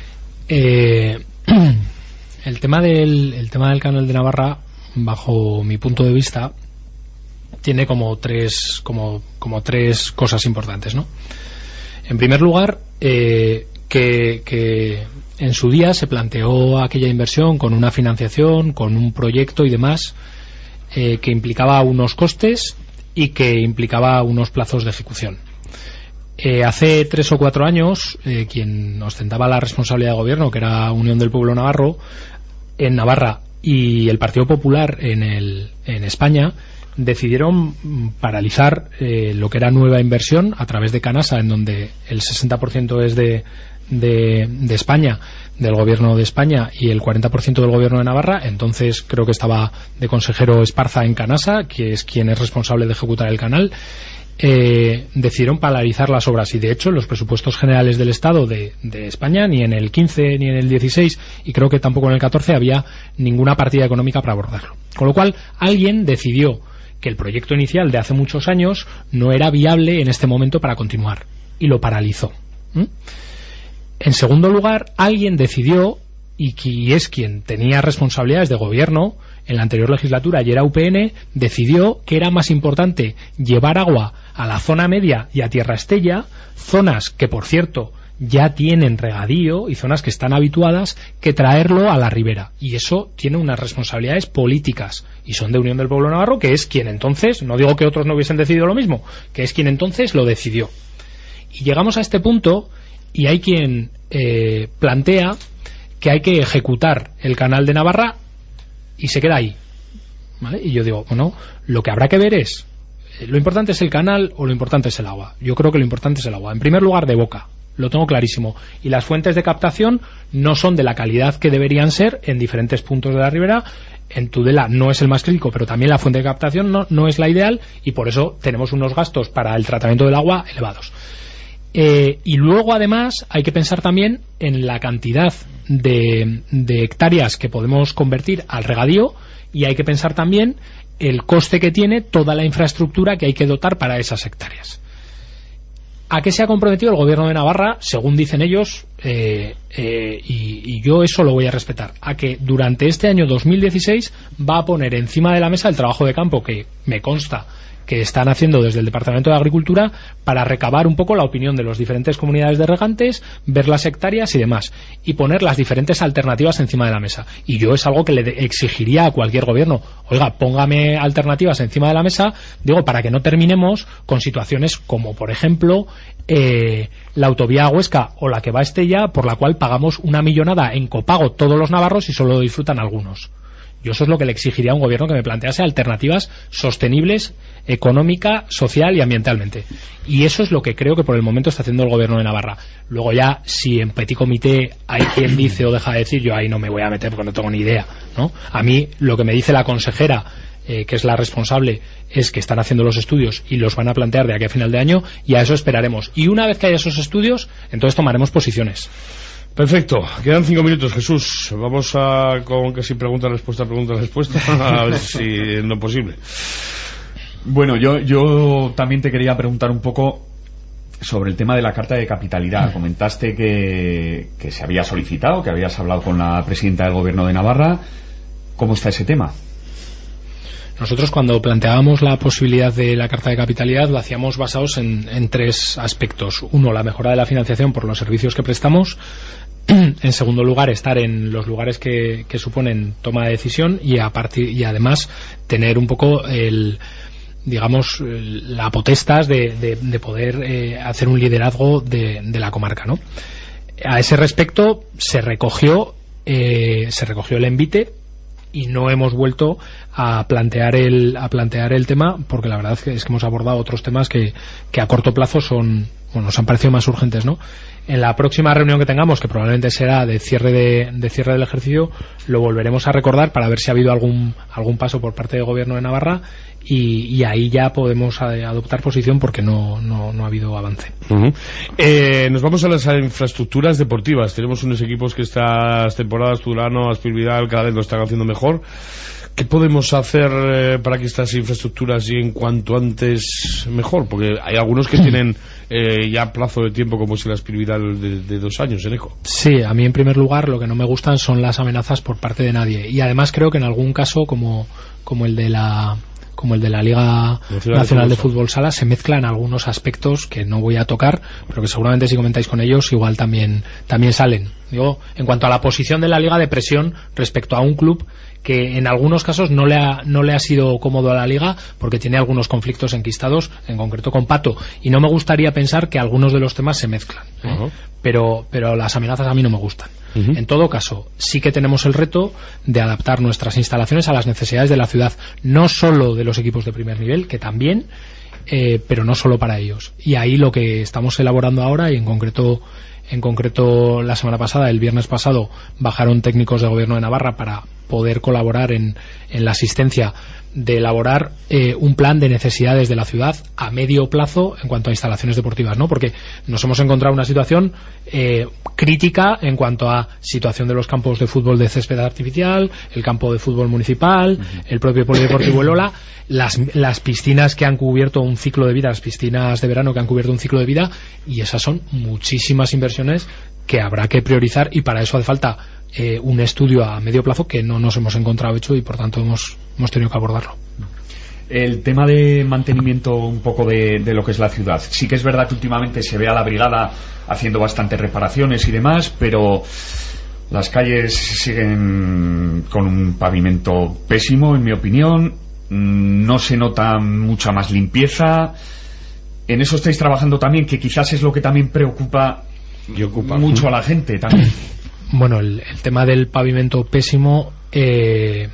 Eh, el tema del el tema del canal de Navarra, bajo mi punto de vista, tiene como tres como como tres cosas importantes, ¿no? En primer lugar, eh, que, que en su día se planteó aquella inversión con una financiación, con un proyecto y demás, eh, que implicaba unos costes y que implicaba unos plazos de ejecución. Eh, hace tres o cuatro años, eh, quien ostentaba la responsabilidad de gobierno, que era Unión del Pueblo Navarro, en Navarra, y el Partido Popular en, el, en España, decidieron paralizar eh, lo que era nueva inversión a través de Canasa, en donde el sesenta por ciento es de, de, de España, del gobierno de España, y el cuarenta por ciento del gobierno de Navarra. Entonces creo que estaba de consejero Esparza en Canasa, que es quien es responsable de ejecutar el canal. Eh, decidieron paralizar las obras, y de hecho los presupuestos generales del Estado de, de España, ni en el quince ni en el dieciséis, y creo que tampoco en el catorce, había ninguna partida económica para abordarlo. Con lo cual alguien decidió que el proyecto inicial de hace muchos años no era viable en este momento para continuar, y lo paralizó. ¿Mm? En segundo lugar, alguien decidió, y que es quien tenía responsabilidades de gobierno en la anterior legislatura y era U P N, decidió que era más importante llevar agua a la zona media y a Tierra Estella, zonas que, por cierto, ya tienen regadío y zonas que están habituadas, que traerlo a la ribera. Y eso tiene unas responsabilidades políticas, y son de Unión del Pueblo Navarro, que es quien entonces, no digo que otros no hubiesen decidido lo mismo, que es quien entonces lo decidió. Y llegamos a este punto, y hay quien eh, plantea que hay que ejecutar el canal de Navarra y se queda ahí, ¿vale? Y yo digo, bueno, lo que habrá que ver es, ¿lo importante es el canal o lo importante es el agua? Yo creo que lo importante es el agua. En primer lugar, de boca, lo tengo clarísimo, y las fuentes de captación no son de la calidad que deberían ser en diferentes puntos de la ribera. En Tudela no es el más crítico, pero también la fuente de captación no, no es la ideal, y por eso tenemos unos gastos para el tratamiento del agua elevados. Eh, y luego, además, hay que pensar también en la cantidad de, de hectáreas que podemos convertir al regadío, y hay que pensar también el coste que tiene toda la infraestructura que hay que dotar para esas hectáreas. ¿A qué se ha comprometido el gobierno de Navarra, según dicen ellos, eh, eh, y, y yo eso lo voy a respetar? A que durante este año dos mil dieciséis va a poner encima de la mesa el trabajo de campo que me consta que están haciendo desde el Departamento de Agricultura, para recabar un poco la opinión de las diferentes comunidades de regantes, ver las hectáreas y demás, y poner las diferentes alternativas encima de la mesa. Y yo es algo que le exigiría a cualquier gobierno: oiga, póngame alternativas encima de la mesa, digo, para que no terminemos con situaciones como, por ejemplo, eh, la autovía a Huesca o la que va a Estella, por la cual pagamos una millonada en copago todos los navarros y solo lo disfrutan algunos. Yo eso es lo que le exigiría a un gobierno, que me plantease alternativas sostenibles económica, social y ambientalmente. Y eso es lo que creo que por el momento está haciendo el gobierno de Navarra. Luego ya, si en petit comité hay quien dice o deja de decir, yo ahí no me voy a meter porque no tengo ni idea, ¿no? A mí lo que me dice la consejera, eh, que es la responsable, es que están haciendo los estudios y los van a plantear de aquí a final de año, y a eso esperaremos. Y una vez que haya esos estudios, entonces tomaremos posiciones.
Perfecto, quedan cinco minutos, Jesús. Vamos a con que si pregunta, respuesta, pregunta, respuesta, a ver si es lo posible.
Bueno, yo, yo también te quería preguntar un poco, sobre el tema de la carta de capitalidad. Comentaste que, que se había solicitado, que habías hablado con la presidenta del Gobierno de Navarra. ¿Cómo está ese tema?
Nosotros, cuando planteábamos la posibilidad de la carta de capitalidad, lo hacíamos basados en, en tres aspectos. Uno, la mejora de la financiación por los servicios que prestamos. En segundo lugar, estar en los lugares que, que suponen toma de decisión y, a partir, y además tener un poco el, digamos, la potestas de, de, de poder eh, hacer un liderazgo de, de la comarca, ¿no? A ese respecto se recogió eh, se recogió el envite y no hemos vuelto a plantear el a plantear el tema, porque la verdad es que, es que hemos abordado otros temas que, que a corto plazo son, bueno, nos han parecido más urgentes, ¿no? En la próxima reunión que tengamos, que probablemente será de cierre de, de cierre del ejercicio, lo volveremos a recordar para ver si ha habido algún algún paso por parte del Gobierno de Navarra y, y ahí ya podemos adoptar posición, porque no, no, no ha habido avance.
Uh-huh. Eh, nos vamos a las infraestructuras deportivas. Tenemos unos equipos que estas temporadas, Turano, Aspil Vidal, cada vez lo están haciendo mejor. ¿Qué podemos hacer eh, para que estas infraestructuras lleguen cuanto antes mejor? Porque hay algunos que tienen eh, ya plazo de tiempo, como es el Aspil Vidal de, de dos años en ECO.
Sí, a mí en primer lugar lo que no me gustan son las amenazas por parte de nadie. Y además creo que en algún caso, como, como el de la... como el de la Liga Nacional, Nacional de, Fútbol, de Fútbol Sala, se mezclan algunos aspectos que no voy a tocar, pero que seguramente si comentáis con ellos igual también también salen. Digo, en cuanto a la posición de la Liga de presión respecto a un club que en algunos casos no le ha, no le ha sido cómodo a la Liga, porque tiene algunos conflictos enquistados, en concreto con Pato, y no me gustaría pensar que algunos de los temas se mezclan, ¿eh? Uh-huh. pero, pero las amenazas a mí no me gustan. Uh-huh. En todo caso, sí que tenemos el reto de adaptar nuestras instalaciones a las necesidades de la ciudad, no solo de los equipos de primer nivel, que también, eh, pero no solo para ellos. Y ahí lo que estamos elaborando ahora, y en concreto en concreto la semana pasada, el viernes pasado, bajaron técnicos del Gobierno de Navarra para poder colaborar en, en la asistencia de elaborar eh, un plan de necesidades de la ciudad a medio plazo en cuanto a instalaciones deportivas, ¿no? Porque nos hemos encontrado una situación eh, crítica en cuanto a situación de los campos de fútbol de césped artificial, el campo de fútbol municipal, uh-huh. el propio polideportivo El Ola, las, las piscinas que han cubierto un ciclo de vida, las piscinas de verano que han cubierto un ciclo de vida, y esas son muchísimas inversiones que habrá que priorizar, y para eso hace falta eh, un estudio a medio plazo que no nos hemos encontrado hecho, y por tanto hemos, hemos tenido que abordarlo.
El tema de mantenimiento un poco de, de lo que es la ciudad. Sí que es verdad que últimamente se ve a la brigada haciendo bastantes reparaciones y demás, pero las calles siguen con un pavimento pésimo, en mi opinión. No se nota mucha más limpieza. En eso estáis trabajando también, que quizás es lo que también preocupa y ocupa mucho a la gente también.
Bueno, el, el tema del pavimento pésimo, eh,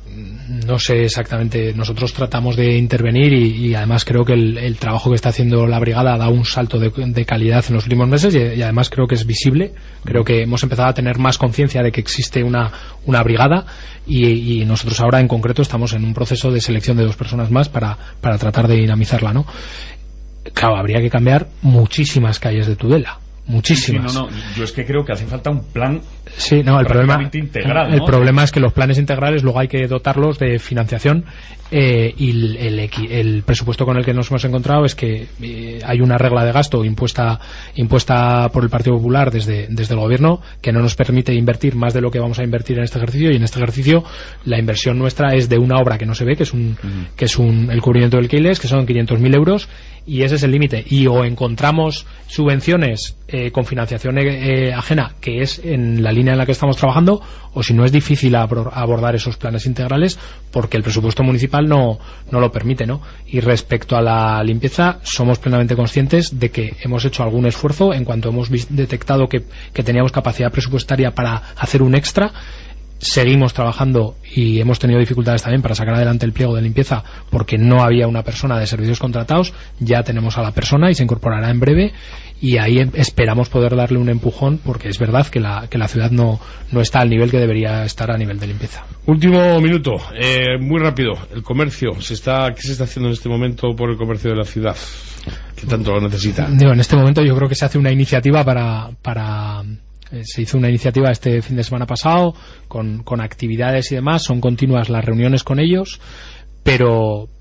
no sé exactamente. Nosotros tratamos de intervenir y, y además creo que el, el trabajo que está haciendo la brigada da un salto de, de calidad en los últimos meses, y, y además creo que es visible. Creo que hemos empezado a tener más conciencia de que existe una, una brigada, y, y nosotros ahora en concreto estamos en un proceso de selección de dos personas más para, para tratar de dinamizarla, ¿no? Claro, habría que cambiar muchísimas calles de Tudela. Muchísimas.
Sí, no, no. Yo es que creo que hace falta un plan.
Sí, no, el problema,
integral, ¿no?
el problema es que los planes integrales luego hay que dotarlos de financiación, eh, y el, el, el presupuesto con el que nos hemos encontrado es que eh, hay una regla de gasto impuesta impuesta por el Partido Popular desde, desde el Gobierno, que no nos permite invertir más de lo que vamos a invertir en este ejercicio, y en este ejercicio la inversión nuestra es de una obra que no se ve, que es un uh-huh. que es un el cubrimiento del Keiles, que son quinientos mil euros, y ese es el límite. Y o encontramos subvenciones eh, con financiación eh, ajena, que es en la línea en la que estamos trabajando, o si no es difícil abordar esos planes integrales porque el presupuesto municipal no, no lo permite, ¿no? Y respecto a la limpieza, somos plenamente conscientes de que hemos hecho algún esfuerzo en cuanto hemos detectado que, que teníamos capacidad presupuestaria para hacer un extra. Seguimos trabajando y hemos tenido dificultades también para sacar adelante el pliego de limpieza porque no había una persona de servicios contratados. Ya tenemos a la persona y se incorporará en breve, y ahí esperamos poder darle un empujón, porque es verdad que la, que la ciudad no, no está al nivel que debería estar a nivel de limpieza.
Último minuto, eh, muy rápido. El comercio, se está, ¿qué se está haciendo en este momento por el comercio de la ciudad? ¿Qué tanto lo necesita?
Digo, en este momento yo creo que se hace una iniciativa para... para se hizo una iniciativa este fin de semana pasado con, con actividades y demás. Son continuas las reuniones con ellos, pero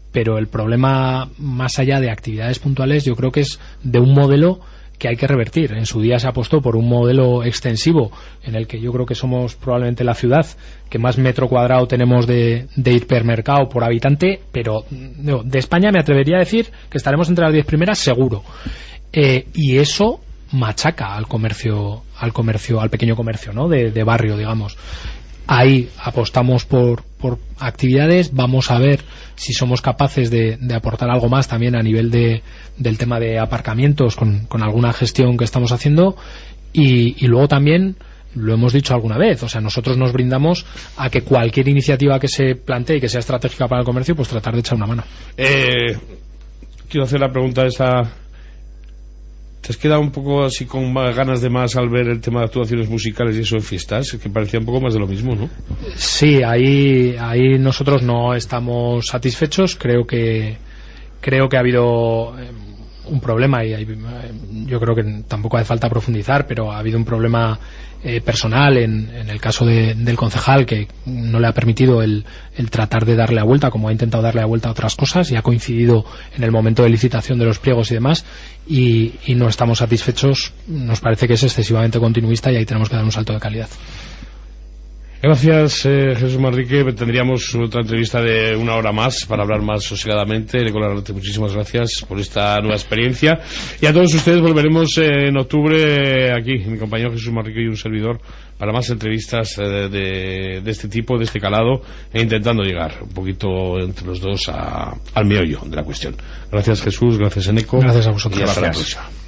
pero el problema, más allá de actividades puntuales, yo creo que es de un modelo que hay que revertir. En su día se apostó por un modelo extensivo en el que yo creo que somos probablemente la ciudad que más metro cuadrado tenemos de, de hipermercado por habitante, pero no, de España me atrevería a decir que estaremos entre las diez primeras seguro. Eh, y eso machaca al comercio, al comercio, al pequeño comercio, ¿no? De, de barrio, digamos. Ahí apostamos por, por actividades, vamos a ver si somos capaces de, de aportar algo más también a nivel de, del tema de aparcamientos con, con alguna gestión que estamos haciendo, y, y luego también, lo hemos dicho alguna vez, o sea, nosotros nos brindamos a que cualquier iniciativa que se plantee y que sea estratégica para el comercio, pues tratar de echar una mano.
Eh, quiero hacer la pregunta esta. ¿Te has quedado un poco así con más ganas de más al ver el tema de actuaciones musicales y eso en fiestas? Que parecía un poco más de lo mismo, ¿no?
Sí, ahí, ahí nosotros no estamos satisfechos. Creo que creo que ha habido un problema, y hay, yo creo que tampoco hace falta profundizar, pero ha habido un problema eh, personal en, en el caso de, del concejal, que no le ha permitido el, el tratar de darle la vuelta, como ha intentado darle la vuelta a otras cosas, y ha coincidido en el momento de licitación de los pliegos y demás, y, y no estamos satisfechos. Nos parece que es excesivamente continuista y ahí tenemos que dar un salto de calidad.
Gracias, eh, Jesús Manrique. Tendríamos otra entrevista de una hora más para hablar más sosegadamente. Nicolás Arrate, muchísimas gracias por esta nueva experiencia. Y a todos ustedes volveremos eh, en octubre aquí, mi compañero Jesús Manrique y un servidor, para más entrevistas eh, de, de este tipo, de este calado, e intentando llegar un poquito entre los dos a, al meollo de la cuestión. Gracias, Jesús. Gracias, Eneco.
Gracias a vosotros.
Y hasta
Gracias.
la próxima.